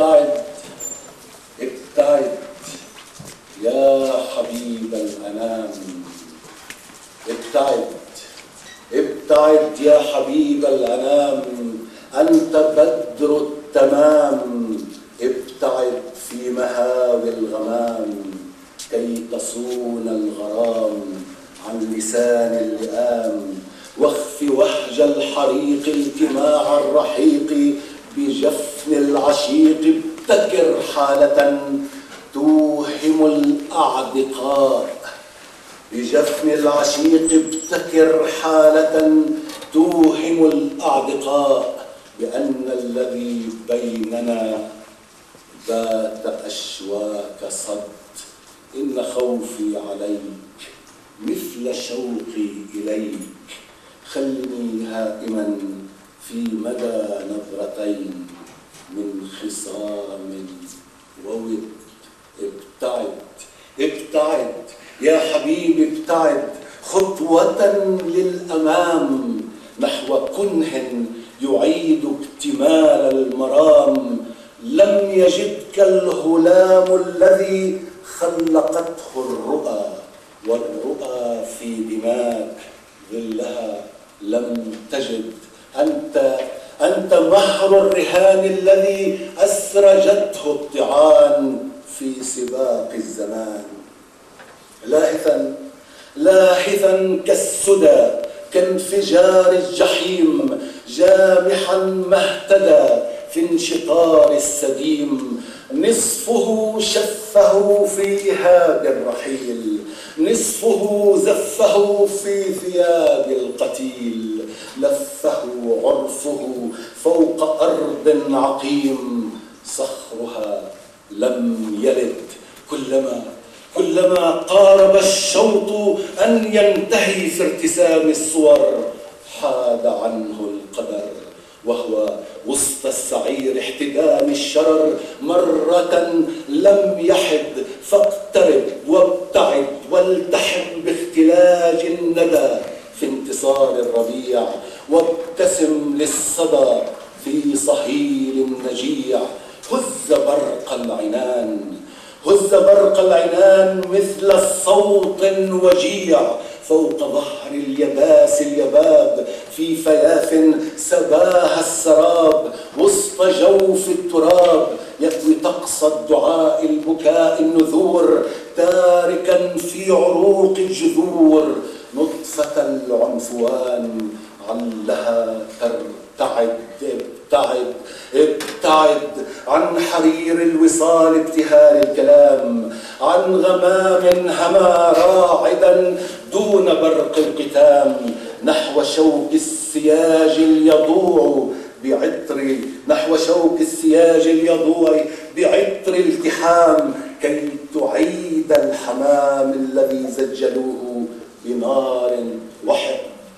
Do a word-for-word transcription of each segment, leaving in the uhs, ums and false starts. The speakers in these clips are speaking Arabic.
ابتعد ابتعد يا حبيب الأنام، ابتعد ابتعد يا حبيب الأنام، أنت بدر التمام، ابتعد في مهاوي الغمام كي تصون الغرام عن لسان اللئام، واخف وهج الحريق التماع الرحيق بجفن العشيق، ابتكر حالة توهم الأعدقاء، بجفن العشيق ابتكر حالة توهم الأعدقاء بأن الذي بيننا بات أشواك صد، إن خوفي عليك مثل شوقي إليك، خلني هائما في مدى نظرتين من خصام وود. ابتعد ابتعد يا حبيبي ابتعد خطوة للأمام نحو كنه يعيد اكتمال المرام، لم يجدك الهلام الذي خلقته الرؤى، والرؤى في دماك ظلها لم تجد، أنت أنت مهر الرهان الذي أسرجته الطعان في سباق الزمان، لاهثا لاهثا كالسدى كانفجار الجحيم، جامحا ما اهتدى في انشطار السديم، نصفه شفه في إهاب الرحيل، نصفه زفه في ثياب القتيل، لفه عرفه فوق أرض عقيم، صخرها لم يلد، كلما كلما قارب الشوط أن ينتهي في ارتسام الصور حاد عنه القدر، وهو وسط السعير احتدام الشرر مرة لم يحد، فاقترب وابتعد والتحم باختلاج الندى في انتصار الربيع، وابتسم للصدى في صهيل النجيع، هز برق العنان هز برق العنان مثل صوت وجيع فوق ظهر اليباس اليباب، في فياف سباها السراب وسط جوف التراب، يكوي طقس الدعاء البكاء النذور، تاركا في عروق الجذور نطفة العنفوان علها ترتعد. ابتعد ابتعد عن حرير الوصال ابتهال الكلام، عن غمام هما راعدا دون برق القتام، نحو شوك السياج اليضوع بعطر نحو شوك السياج اليضوع بعطر التحام، كي تعيد الحمام الذي زجلوه بنار وحد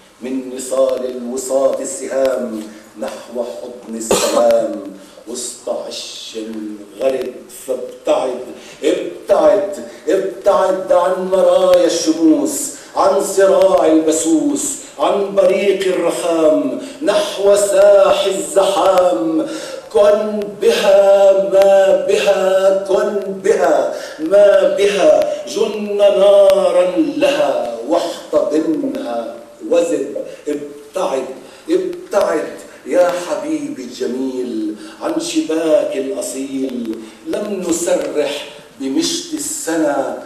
من نصال الوساط السهام، نحو حضن السلام وسط عش غرد. فابتعد ابتعد ابتعد عن مرايا الشموس، عن صراع البسوس، عن بريق الرخام، نحو ساح الزحام، كن بها ما بها كن بها ما بها، جن نارا لها واحتضنها وزد. ابتعد ابتعد يا حبيبي الجميل عن شباك الأصيل، لم نسرح بمشط السنة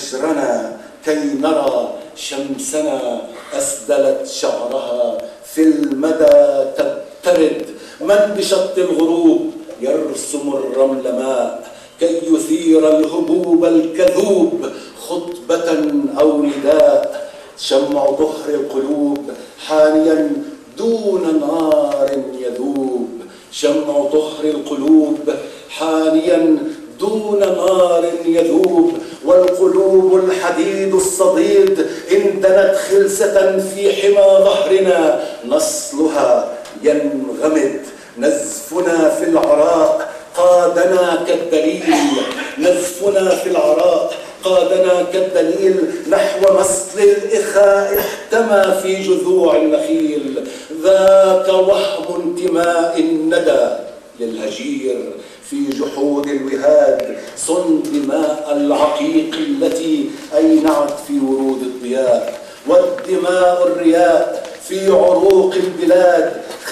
فجرنا كي نرى شمسنا أسدلت شعرها في المدى تبترد، من بشط الغروب يرسم الرمل ماء كي يثير الهبوب الكذوب خطبة أو نداء، شمع ظهر القلوب حانيا دون نار يذوب، شمع طهر القلوب حانيا دون نار يذوب، والقلوب الحديد الصديد إن دنت خلسة في حمى ظهرنا نصلها ينغمد، نزفنا في العراء قادنا كالدليل، نزفنا في العراء قادنا كالدليل نحو مصل الإخاء احتمى في جذوع النخيل، ذاك وهم انتماء الندى للهجير في جحود الوهاد، صن دماء العقيق التي أينعت في ورود الضياء، والدماء الرياء في عروق البلاد،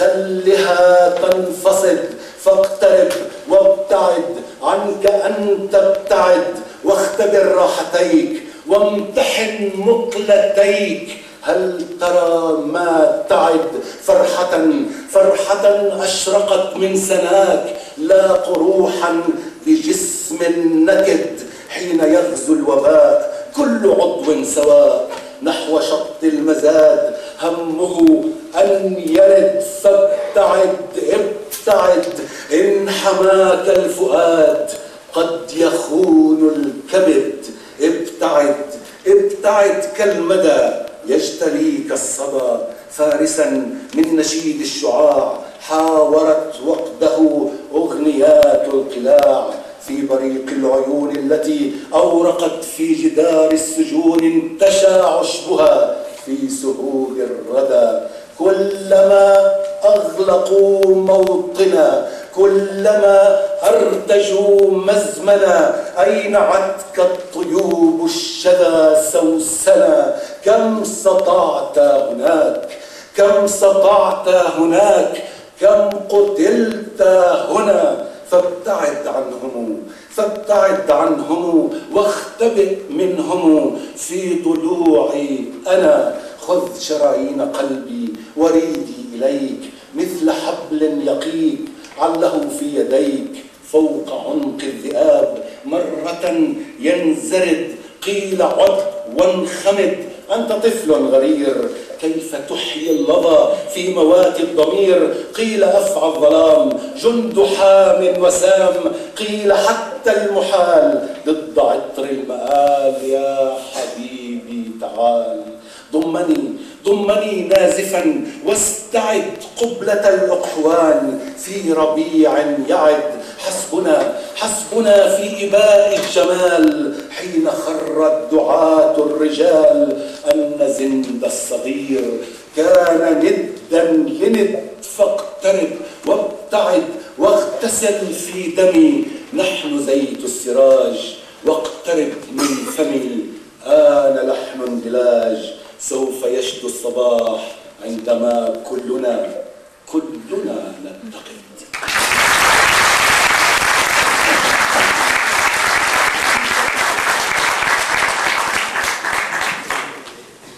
خلها تنفصد فاقترب وابتعد عنك أن تبتعد، واختبر راحتيك وامتحن مقلتيك. هل ترى ما تعد فرحة فرحة أشرقت من سناك، لا قروحا بجسم نكد حين يغزو الوباء، كل عضو سواء نحو شط المزاد، همه أن يرد فابتعد ابتعد، إن حماك الفؤاد قد يخون الكبد، ابتعد ابتعد كالمدى يجتليك الصدى، فارسا من نشيد الشعاع حاورت وقده أغنيات القلاع، في بريق العيون التي أورقت في جدار السجون انتشى عشبها في سهول الردى، كلما أغلقوا موطنا كلما أرتجوا مزمنا، أينعتك الطيوب الشذا سوسنا، كم سطعت هناك كم سطعت هناك، كم قتلت هنا، فابتعد عنهم فابتعد عنهم واختبئ منهم في ضلوعي أنا، خذ شرايين قلبي وريدي إليك مثل حبل يقيك، عله في يديك فوق عنق الذئاب، مرة ينزرد قيل عد وانخمد، أنت طفل غرير كيف تحيي اللظى في موات الضمير، قيل أفعى الظلام جند حام وسام، قيل حتى المحال ضد عطر المآل، يا حبيبي تعال ضمني ضمني نازفا واستعد قبلة الأقحوان، في ربيع يعد حسبنا حسبنا في إباء الجمال، حين خرت دعاة الرجال أن زند الصغير كان ندا لند، فاقترب وابتعد واغتسل في دمي، نحن زيت السراج واقترب من فمي، آن لحن اندلاج سوف يشدو الصباح عندما كلنا كلنا نتقي.